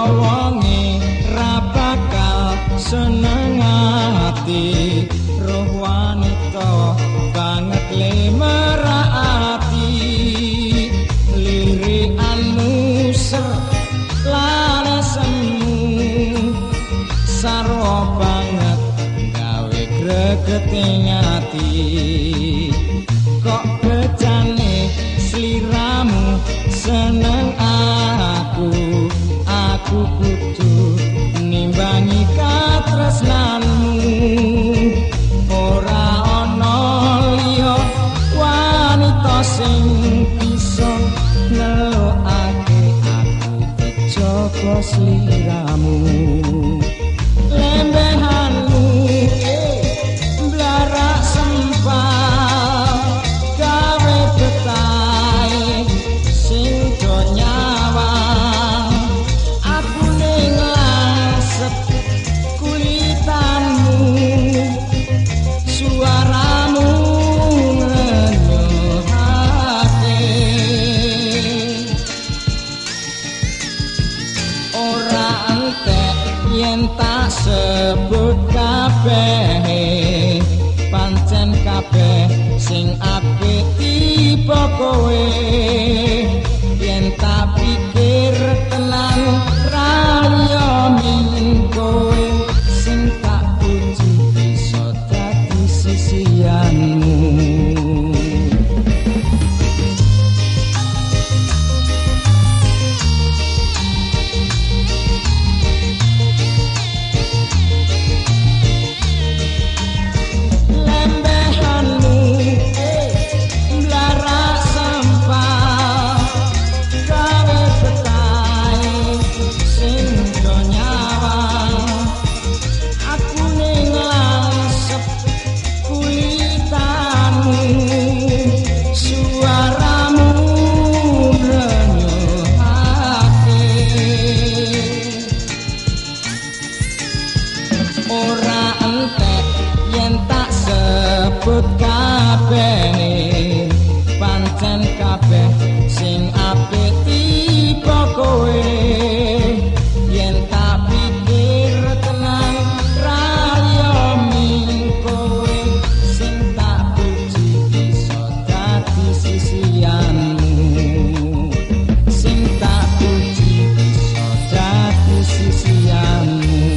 wonge ra bakal seneng ati roh wanita banget lemeraati lirikanmu lan semu sarwa banget gawe gregete ati kok bejane sliramu seneng aku kudu nimbangi katresnanmu ora ana liya wanita sing bisa nelokake aku kejaba sliramu lembehanmu blarak sempal gawe betahe sing do nyawang aku ning lasep kulitanmu suaramu ngenyohake ora entek yen tak sebut kabeh pancen kabeh sing apik tiba kowe yen tak pikir tenan raliya min kowe sing tak puji bisa dadi sisianmu ora entek yen tak sebut kabeh pancen kabeh sing apik tiba kowe yen tak pikir tenang raliya min kowe sing tak puji bisa dadi sisianmu sing tak puji bisa dadi sisianmu